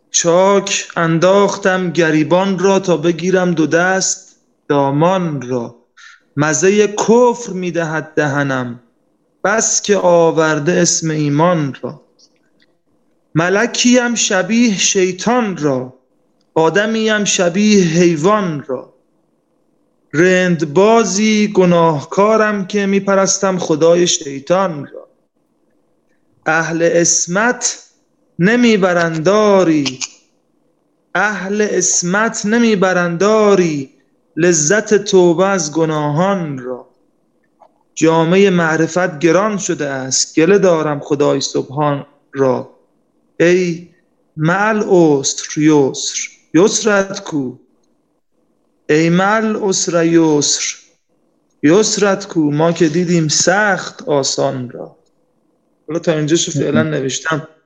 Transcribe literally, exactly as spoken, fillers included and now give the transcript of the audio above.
چاک انداختم گریبان را تا بگیرم دو دست دامان را. مزه کفر میدهد دهنم بس که آورده اسم ایمان را. ملکیم شبیه شیطان را، آدمیم شبیه حیوان را. رندبازی گناهکارم که میپرستم خدای شیطان را. اهل عصمت نمیبرند آری، اهل عصمت نمیبرند آری لذت توبه از گناهان را. جامه معرفت گران شده است، گله دارم خدای سبحان را. ای مع العسر یسر، یسرت کو؟ ای مع العسر یسر، یسرت کو؟ ما که دیدیم سخت آسان را. حالا تا اینجاشو فعلا نوشتم.